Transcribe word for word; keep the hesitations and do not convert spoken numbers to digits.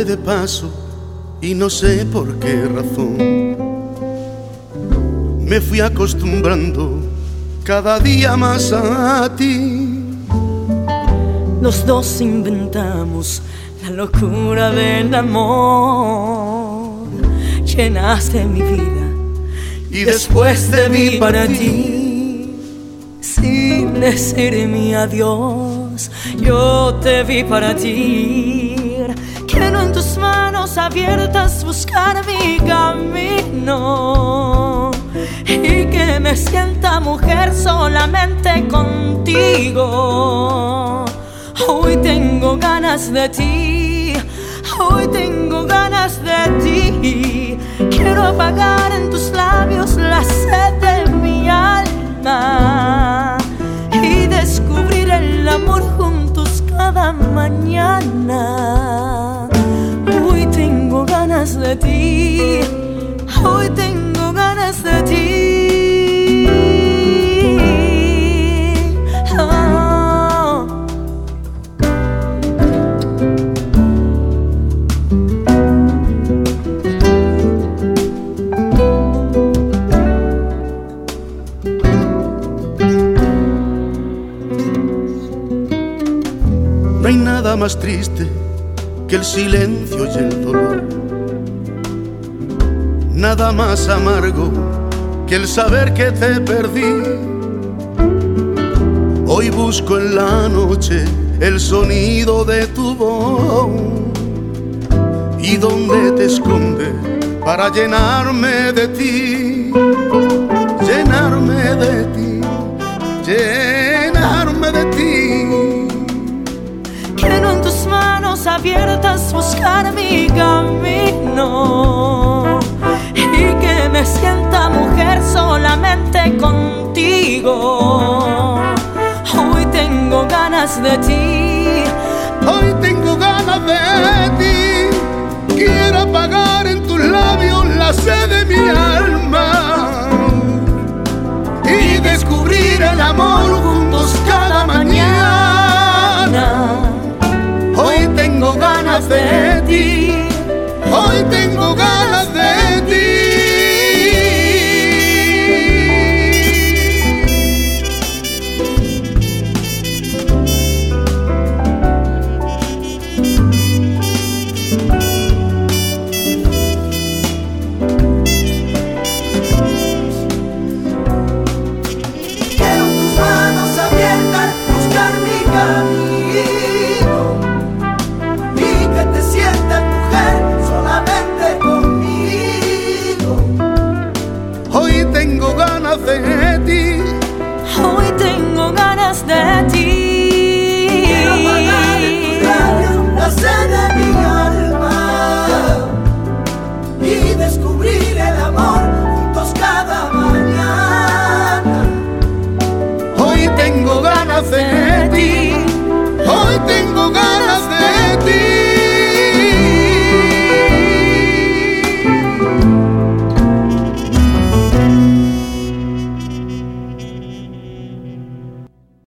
Anduve de paso y no sé por qué razón me fui acostumbrando cada día más a ti. Los dos inventamos la locura del amor. Llenaste mi vida y después te vi para ti. Sin decirme adiós, yo te vi partir. Quiero en tus manos abiertas buscar mi camino y que me sienta mujer solamente contigo. Hoy tengo ganas de ti, hoy tengo ganas de ti. Quiero apagar en tus labios la sed de mi alma y descubrir el amor juntos cada mañana. Hoy tengo ganas de ti, hoy tengo ganas de ti. Oh. No hay nada más triste que el silencio y el dolor, nada más amargo que el saber que te perdí. Hoy busco en la noche el sonido de tu voz y dónde te escondes para llenarme de ti, llenarme de ti, llenarme de ti. Quiero en tus manos abiertas buscar mi camino y que me sienta mujer solamente contigo. Hoy tengo ganas de ti, hoy tengo ganas de ti. Quiero apagar en tus labios la sed de mi alma y descubrir el amor juntos cada mañana. Hoy tengo ganas de ti, hoy tengo ganas de ti.